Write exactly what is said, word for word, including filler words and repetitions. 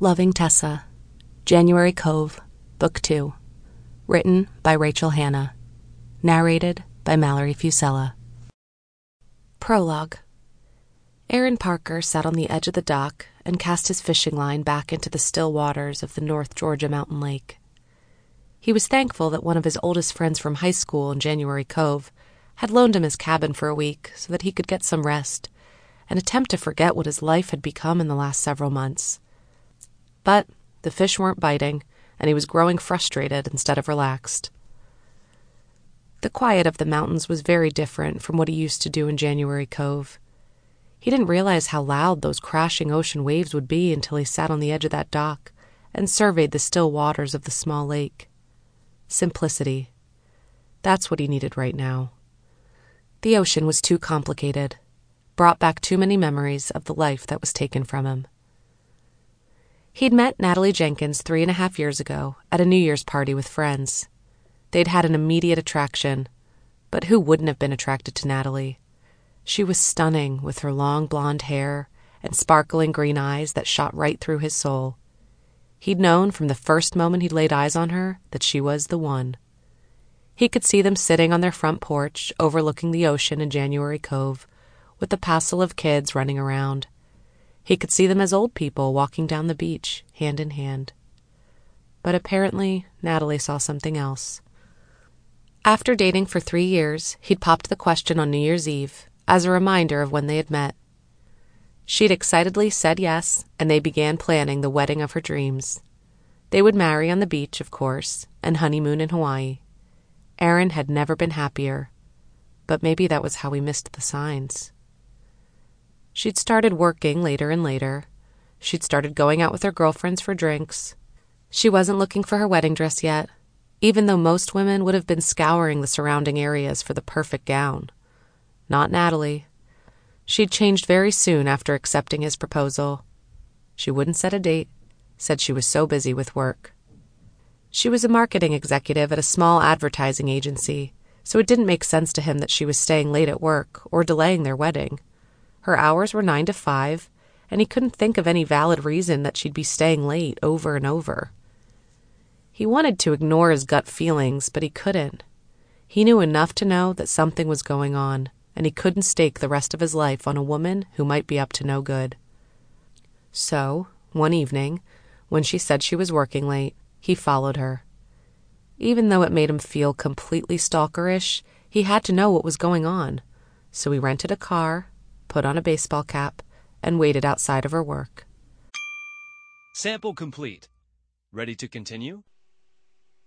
Loving Tessa, January Cove, Book two. Written by Rachel Hanna. Narrated by Mallory Fusella. Prologue. Aaron Parker sat on the edge of the dock and cast his fishing line back into the still waters of the North Georgia mountain lake. He was thankful that one of his oldest friends from high school in January Cove had loaned him his cabin for a week so that he could get some rest and attempt to forget what his life had become in the last several months. But the fish weren't biting, and he was growing frustrated instead of relaxed. The quiet of the mountains was very different from what he used to do in January Cove. He didn't realize how loud those crashing ocean waves would be until he sat on the edge of that dock and surveyed the still waters of the small lake. Simplicity. That's what he needed right now. The ocean was too complicated, brought back too many memories of the life that was taken from him. He'd met Natalie Jenkins three and a half years ago at a New Year's party with friends. They'd had an immediate attraction, but who wouldn't have been attracted to Natalie? She was stunning with her long blonde hair and sparkling green eyes that shot right through his soul. He'd known from the first moment he'd laid eyes on her that she was the one. He could see them sitting on their front porch overlooking the ocean in January Cove with a passel of kids running around. He could see them as old people walking down the beach, hand in hand. But apparently, Natalie saw something else. After dating for three years, he'd popped the question on New Year's Eve as a reminder of when they had met. She'd excitedly said yes, and they began planning the wedding of her dreams. They would marry on the beach, of course, and honeymoon in Hawaii. Aaron had never been happier, but maybe that was how he missed the signs. She'd started working later and later. She'd started going out with her girlfriends for drinks. She wasn't looking for her wedding dress yet, even though most women would have been scouring the surrounding areas for the perfect gown. Not Natalie. She'd changed very soon after accepting his proposal. She wouldn't set a date, said she was so busy with work. She was a marketing executive at a small advertising agency, so it didn't make sense to him that she was staying late at work or delaying their wedding. Her hours were nine to five, and he couldn't think of any valid reason that she'd be staying late over and over. He wanted to ignore his gut feelings, but he couldn't. He knew enough to know that something was going on, and he couldn't stake the rest of his life on a woman who might be up to no good. So, one evening, when she said she was working late, he followed her. Even though it made him feel completely stalkerish, he had to know what was going on, so he rented a car, put on a baseball cap, and waited outside of her work. Sample complete. Ready to continue?